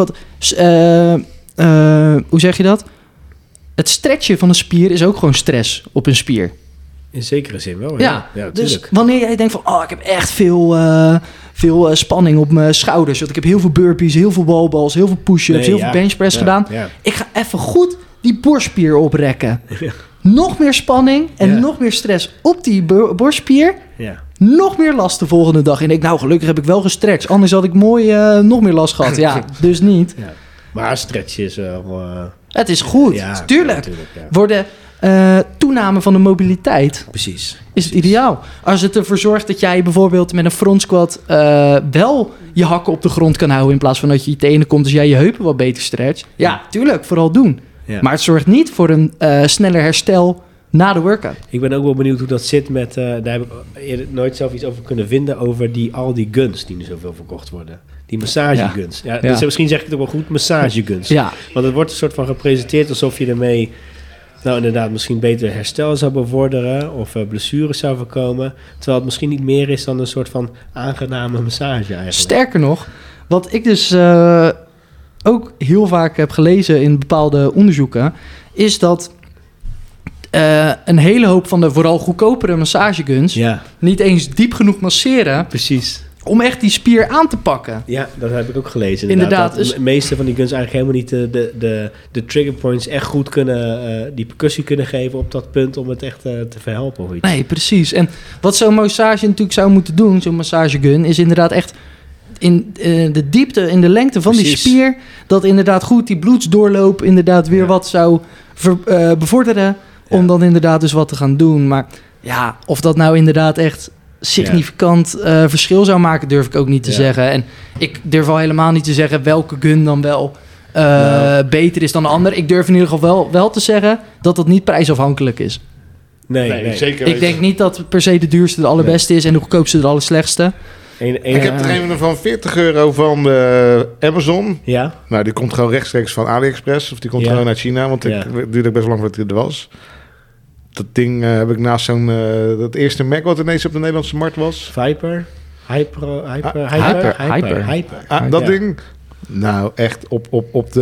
hoe zeg je dat? Het stretchen van een spier is ook gewoon stress op een spier. In zekere zin wel, ja dus wanneer jij denkt van, ik heb echt veel spanning op mijn schouders. Want ik heb heel veel burpees, heel veel wallballs, heel veel push-ups, heel veel benchpress gedaan. Ja. Ik ga even goed die borstspier oprekken. Ja. Nog meer spanning en nog meer stress op die borstspier. Ja. Nog meer last de volgende dag. En ik gelukkig heb ik wel gestretcht. Anders had ik mooi nog meer last gehad. Ja, dus niet. Ja. Maar stretchen is wel... Het is goed, tuurlijk. Worden toename van de mobiliteit. Precies. Is het ideaal. Als het ervoor zorgt dat jij bijvoorbeeld met een front squat wel je hakken op de grond kan houden in plaats van dat je tenen komt, dus jij je heupen wat beter stretcht. Ja, tuurlijk, vooral doen. Ja. Maar het zorgt niet voor een sneller herstel na de workout. Ik ben ook wel benieuwd hoe dat zit met... daar heb ik nooit zelf iets over kunnen vinden over al die guns die nu zoveel verkocht worden. Die massageguns. Ja. Dus misschien zeg ik het ook wel goed, massageguns. Ja. Want het wordt een soort van gepresenteerd alsof je ermee... inderdaad misschien beter herstel zou bevorderen of blessures zou voorkomen. Terwijl het misschien niet meer is dan een soort van aangename massage eigenlijk. Sterker nog, wat ik dus ook heel vaak heb gelezen in bepaalde onderzoeken, is dat een hele hoop van de vooral goedkopere massageguns niet eens diep genoeg masseren. Precies. Om echt die spier aan te pakken. Ja, dat heb ik ook gelezen. Inderdaad. De meeste van die guns eigenlijk helemaal niet de trigger points echt goed kunnen... die percussie kunnen geven op dat punt om het echt te verhelpen. Of iets. Nee, precies. En wat zo'n massage natuurlijk zou moeten doen, zo'n massagegun, is inderdaad echt in de diepte, in de lengte van die spier, dat inderdaad goed die bloedsdoorloop inderdaad weer wat zou bevorderen, om dan inderdaad dus wat te gaan doen. Maar ja, of dat nou inderdaad echt significant verschil zou maken, durf ik ook niet te zeggen. En ik durf al helemaal niet te zeggen welke gun dan wel beter is dan de ander. Ik durf in ieder geval wel te zeggen dat dat niet prijsafhankelijk is. Nee. Zeker. Ik denk niet dat per se de duurste de allerbeste is en de goedkoopste de allerslechtste. Ik heb er een van €40 van Amazon. Ja. Nou, die komt gewoon rechtstreeks van AliExpress. Of die komt gewoon uit China, want het duurde best lang voordat het er was. Dat ding heb ik naast zo'n... dat eerste Mac wat ineens op de Nederlandse markt was. Hyper. Dat ding... Nou, echt op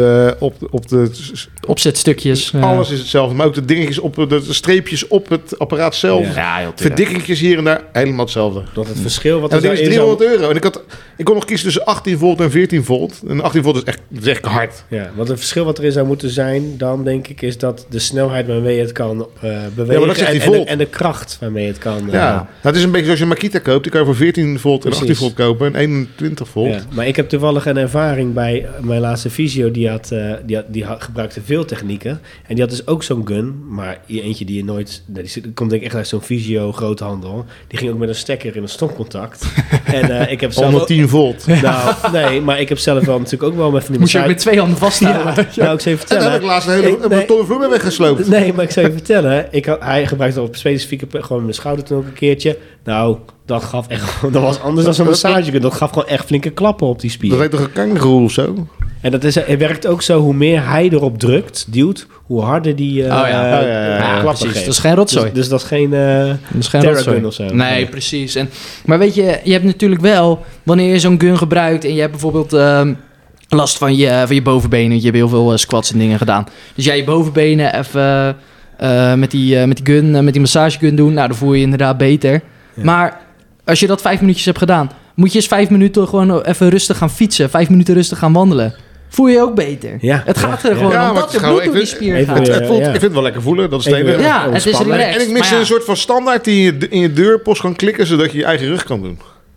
de opzetstukjes. Alles is hetzelfde. Maar ook de dingetjes de streepjes op het apparaat zelf. Ja, verdikkingjes hier en daar. Helemaal hetzelfde. Dat het verschil wat er is €300. En ik kon nog kiezen tussen 18 volt en 14 volt. En 18 volt is echt hard. Ja, want het verschil wat erin zou moeten zijn, dan denk ik, is dat de snelheid waarmee je het kan bewegen en de kracht waarmee het kan. Ja, het is een beetje zoals je Makita koopt. Die kan je voor 14 volt en 18 volt kopen en 21 volt. Ja, maar ik heb toevallig een ervaring bij mijn laatste fysio, die gebruikte veel technieken. En die had dus ook zo'n gun, maar eentje die je nooit... Die komt denk ik echt uit zo'n fysio groothandel. Die ging ook met een stekker in een stopcontact. En ik heb zelf 110 volt. Nou, nee, maar ik heb zelf wel natuurlijk ook wel met van die moest je met 2 handen vasthouden. Nou, ik zou je vertellen. En dan heb ik laatst een hele tolle vloer mee weggesloopt. Nee, maar ik zou je vertellen. Hij gebruikte op specifieke gewoon mijn schouder toen ook een keertje. Nou, dat gaf echt... Dat was anders dan zo'n massagegun. Dat gaf gewoon echt flinke klappen op die spier. Dat heet toch een kangeroe of zo? En het werkt ook zo, hoe meer hij erop duwt, hoe harder die klappen precies. geeft. Dat is geen rotzooi. Dus dat is geen Terragun of zo. Nee, precies. Maar weet je hebt natuurlijk wel, wanneer je zo'n gun gebruikt en je hebt bijvoorbeeld last van je bovenbenen, want je hebt heel veel squats en dingen gedaan. Dus jij je bovenbenen even met die gun, met die massagegun doen, nou dan voel je je inderdaad beter. Ja. Maar als je dat 5 minuutjes hebt gedaan, moet je eens 5 minuten gewoon even rustig gaan fietsen, 5 minuten rustig gaan wandelen. Voel je je ook beter. Ja, het gaat er gewoon om dat er bloed door die spier gaat. Ik vind het wel lekker voelen. Dat is het hele. Ja, het is relaxed. En ik mis een soort van standaard die je in je deurpost kan klikken, zodat je je eigen rug kan doen.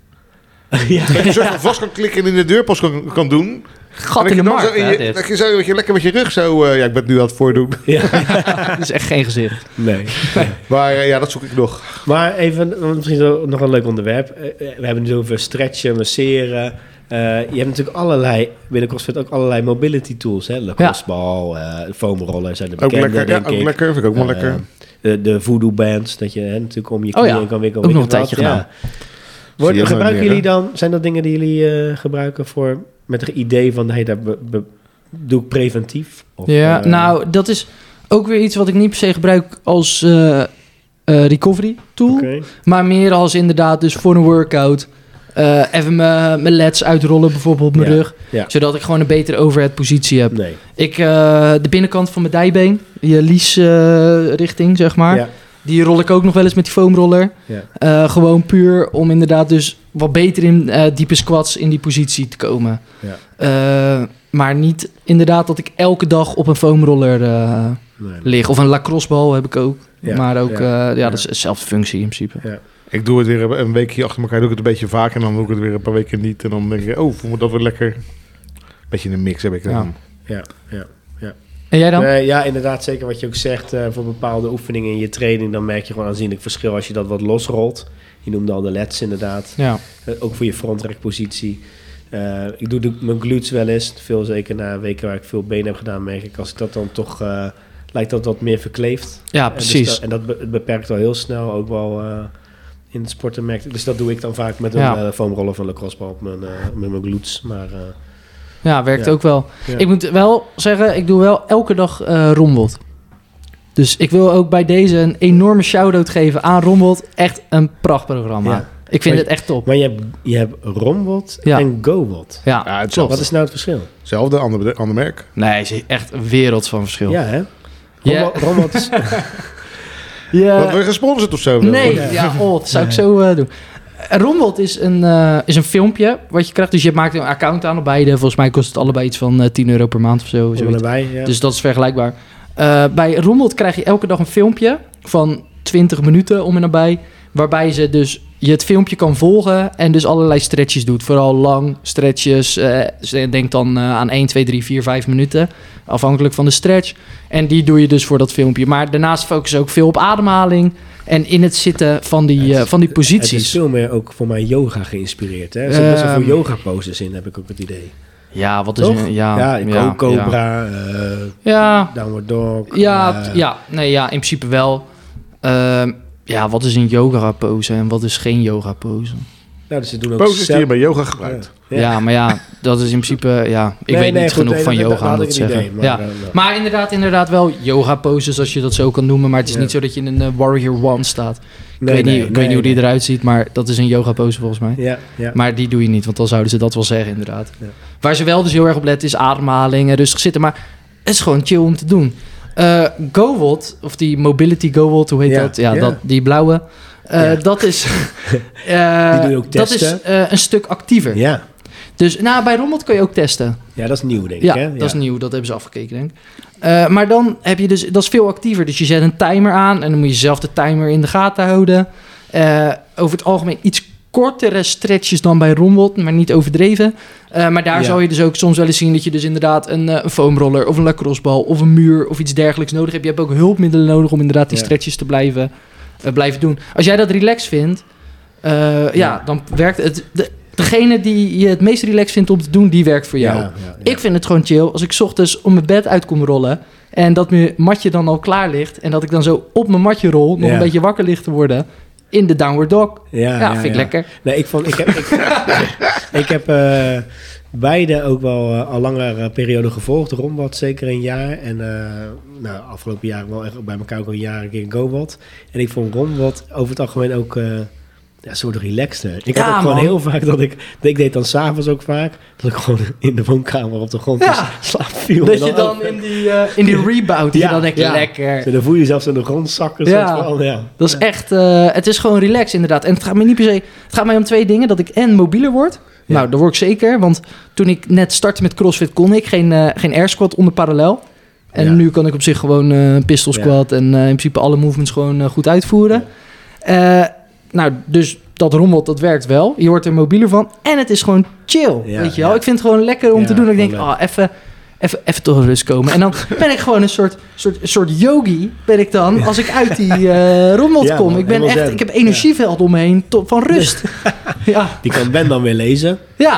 Dat je een soort van vast kan klikken en in de deurpost kan doen. Gat in de markt. Dat je zo lekker met je rug zo... ik ben het nu aan het voordoen. Dat is echt geen gezicht. Nee. Maar dat zoek ik nog. Maar even, misschien nog een leuk onderwerp. We hebben nu over stretchen, masseren. Je hebt natuurlijk binnen CrossFit ook allerlei mobility tools. Hè? Lacrossebal, foamrollers zijn de bekende, ook lekker, denk ik. Ook lekker, vind ik ook wel lekker. De voodoo bands, dat je natuurlijk om je knieën kan wikkelen. Ook nog een tijdje gedaan. Gebruiken jullie dan, zijn dat dingen die jullie gebruiken met het idee van, hey, dat doe ik preventief? Of, nou, dat is ook weer iets wat ik niet per se gebruik als recovery tool. Maar meer als inderdaad dus voor een workout. Even mijn lats uitrollen, bijvoorbeeld op mijn rug. Ja. Zodat ik gewoon een betere overhead positie heb. Nee. De binnenkant van mijn dijbeen, je lies richting, zeg maar. Ja. Die rol ik ook nog wel eens met die foamroller. Ja. Gewoon puur om inderdaad dus wat beter in diepe squats in die positie te komen. Ja. Maar niet inderdaad dat ik elke dag op een foamroller lig. Of een lacrossebal heb ik ook. Ja. Maar ook, dat is dezelfde functie in principe. Ja. Ik doe het weer een weekje achter elkaar, doe ik het een beetje vaak en dan doe ik het weer een paar weken niet. En dan denk ik, voel me dat weer lekker. Beetje een mix heb ik dan. Ja. En jij dan? Ja, inderdaad, zeker wat je ook zegt. Voor bepaalde oefeningen in je training, dan merk je gewoon aanzienlijk verschil als je dat wat losrolt. Je noemde al de lats inderdaad. Ja. Ook voor je frontrekpositie. Ik doe mijn glutes wel eens. Veel zeker na weken waar ik veel benen heb gedaan, merk ik als ik dat dan toch... lijkt dat wat meer verkleefd. Ja, precies. En dat beperkt al heel snel ook wel... in het sporten merk ik. Dus dat doe ik dan vaak met een foamroller of een lacrossebal op met mijn glutes. Maar, werkt ook wel. Ja. Ik moet wel zeggen, ik doe wel elke dag Rombot. Dus ik wil ook bij deze een enorme shout-out geven aan Rombot. Echt een prachtprogramma. Ja. Ik vind het echt top. Maar je hebt Rombot en GoBot. Ja, klopt. Wat is nou het verschil? Hetzelfde, ander merk. Nee, het is echt een wereld van verschil. Ja, hè? Rombot is... Ja. Wat, we gesponsord of zo? Nee, dat zou ik zo doen. Rombot is een filmpje wat je krijgt. Dus je maakt een account aan op beide. Volgens mij kost het allebei iets van €10 per maand of zo. Dus dat is vergelijkbaar. Bij Rombot krijg je elke dag een filmpje van 20 minuten om en nabij. Waarbij je het filmpje kan volgen en dus allerlei stretches doet. Vooral lang stretches. Denk dan aan 1, 2, 3, 4, 5 minuten. Afhankelijk van de stretch. En die doe je dus voor dat filmpje. Maar daarnaast focussen ook veel op ademhaling. En in het zitten van die posities. Het is veel meer ook voor mij yoga geïnspireerd. Hè? Er zitten best wel veel yoga poses in, heb ik ook het idee. Ja, wat is een... Cobra, Downward Dog. In principe wel. Wat is een yoga pose en wat is geen yoga pose? Nou, dus ze doen ook poses die je bij yoga gebruikt. Ja, maar dat is in principe... ik weet niet genoeg van yoga om dat te zeggen. Maar inderdaad wel yoga poses, als je dat zo kan noemen. Maar het is niet zo dat je in een Warrior One staat. Ik weet niet hoe die eruit ziet, maar dat is een yoga pose volgens mij. Ja. Maar die doe je niet, want dan zouden ze dat wel zeggen inderdaad. Ja. Waar ze wel dus heel erg op letten is ademhaling en rustig zitten. Maar het is gewoon chill om te doen. GoWold, of die Mobility GoWold, hoe heet dat? Ja, die blauwe. Dat is, die doe je ook testen. Dat is een stuk actiever. Ja. Dus bij Rombot kun je ook testen. Ja, dat is nieuw, denk ik. Hè? Dat is nieuw. Dat hebben ze afgekeken, denk ik. Maar dan heb je dus... Dat is veel actiever. Dus je zet een timer aan en dan moet je zelf de timer in de gaten houden. Over het algemeen iets kortere stretches dan bij Rombot, maar niet overdreven. Maar daar zal je dus ook soms wel eens zien dat je dus inderdaad een foamroller of een lacrossebal of een muur of iets dergelijks nodig hebt. Je hebt ook hulpmiddelen nodig om inderdaad die stretches te blijven doen. Als jij dat relaxed vindt, dan werkt het... Degene die je het meest relaxed vindt om te doen, die werkt voor jou. Ja. Ik vind het gewoon chill als ik 's ochtends om mijn bed uit kom rollen en dat mijn matje dan al klaar ligt en dat ik dan zo op mijn matje rol, nog een beetje wakker ligt te worden in de downward dog. Vind ik lekker. Nee, ik heb beide ook wel al langere periode gevolgd. Rombot zeker een jaar. En afgelopen jaar wel echt bij elkaar ook al een jaar een keer GoBot. En ik vond Rombot over het algemeen ook... een soort relaxter. Ik had ook gewoon heel vaak dat ik deed dan 's avonds ook vaak, dat ik gewoon in de woonkamer op de grond slaap viel. Dat je dan in die rebound, je dan denk je lekker. Zo, dan voel je jezelf zo in de grond zakken. Dat is echt, het is gewoon relax inderdaad. En het gaat mij niet per se, het gaat mij om 2 dingen. Dat ik en mobieler word. Ja. Nou, dat word ik zeker. Want toen ik net startte met CrossFit kon ik geen air squat onder parallel. En nu kan ik op zich gewoon een pistol squat en in principe alle movements gewoon goed uitvoeren. Dus dat Rombot, dat werkt wel. Je wordt er mobieler van. En het is gewoon chill, weet je wel. Ik vind het gewoon lekker om te doen. Ik denk, even tot rust komen. En dan ben ik gewoon een soort yogi, ben ik dan, als ik uit die Rombot kom. Ik heb energieveld om me heen van rust. Die kan Ben dan weer lezen. Ja.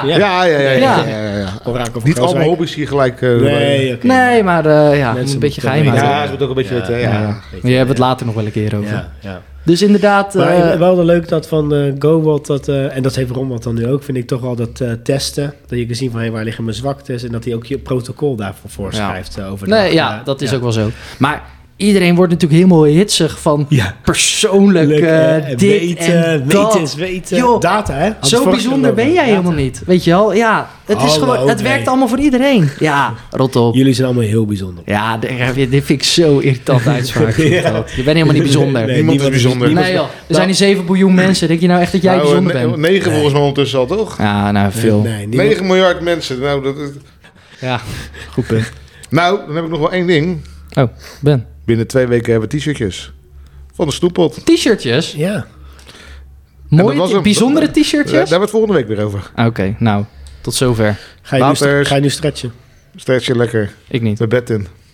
Niet allemaal hobby's hier gelijk... Nee, maar je moet een beetje geheim houden. Ja, ze moet ook een beetje weten. Maar je hebt het later nog wel een keer over. Ja. Dus inderdaad... Maar wel leuk dat van GoBot, en dat heeft Rombot dan nu ook, vind ik toch wel dat testen. Dat je kan zien van waar liggen mijn zwaktes en dat hij ook je protocol daarvoor voorschrijft. Dat is ook wel zo. Maar iedereen wordt natuurlijk helemaal hitsig van persoonlijk dit weten, en dat. Weten is weten. Joh, data, hè? zo bijzonder ben jij helemaal niet. Weet je wel? Ja, het is gewoon, het werkt allemaal voor iedereen. Ja, rot op. Jullie zijn allemaal heel bijzonder. Ja, dit vind ik zo irritant uitspraak. Je bent helemaal niet bijzonder. Nee, niemand is bijzonder. Nee joh, er zijn die 7 biljoen mensen. Denk je nou echt dat jij bijzonder bent? 9 volgens mij ondertussen al, toch? Ja, nou veel. 9 miljard mensen. Nou, dat is... Ja, goed punt. Nou, dan heb ik nog wel 1 ding. Oh, Ben. Binnen 2 weken hebben we t-shirtjes. Van de Stoeppot. T-shirtjes? Ja. Mooie, bijzondere t-shirtjes? Daar hebben we het volgende week weer over. Oké, nou, tot zover. Ga je nu stretchen? Stretchen lekker. Ik niet. Mijn bed in.